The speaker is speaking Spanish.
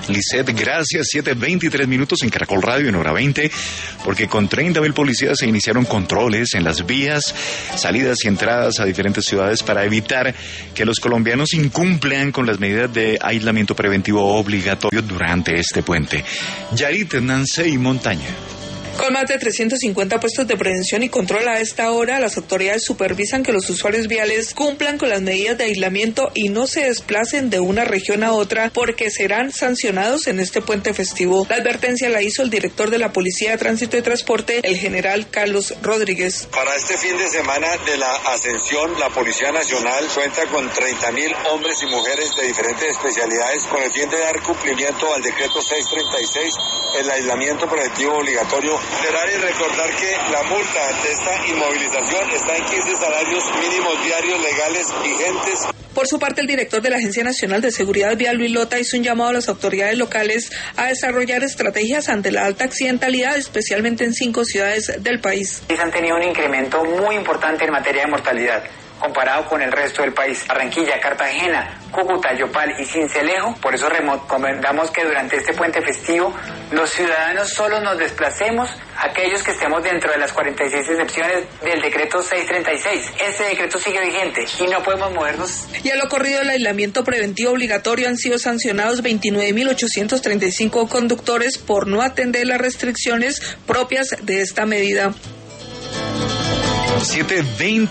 Lisset, gracias. 7:23 minutos en Caracol Radio en hora 20, porque con 30.000 policías se iniciaron controles en las vías, salidas y entradas a diferentes ciudades para evitar que los colombianos incumplan con las medidas de aislamiento preventivo obligatorio durante este puente. Yarit Nansey Montaña. Con más de 350 puestos de prevención y control a esta hora, las autoridades supervisan que los usuarios viales cumplan con las medidas de aislamiento y no se desplacen de una región a otra porque serán sancionados en este puente festivo. La advertencia la hizo el director de la Policía de Tránsito y Transporte, el general Carlos Rodríguez. Para este fin de semana de la Ascensión, la Policía Nacional cuenta con 30.000 hombres y mujeres de diferentes especialidades con el fin de dar cumplimiento al decreto 636, el aislamiento preventivo obligatorio. Esperar y recordar que la multa ante esta inmovilización está en 15 salarios mínimos diarios legales vigentes. Por su parte, el director de la Agencia Nacional de Seguridad Vial, Luis Lota, hizo un llamado a las autoridades locales a desarrollar estrategias ante la alta accidentalidad, especialmente en 5 ciudades del país. Han tenido un incremento muy importante en materia de mortalidad, comparado con el resto del país. Barranquilla, Cartagena, Cúcuta, Yopal y Sincelejo. Por eso recomendamos que durante este puente festivo los ciudadanos solo nos desplacemos aquellos que estemos dentro de las 46 excepciones del decreto 636. Este decreto sigue vigente y no podemos movernos. Y a lo corrido del aislamiento preventivo obligatorio han sido sancionados 29.835 conductores por no atender las restricciones propias de esta medida. 7:20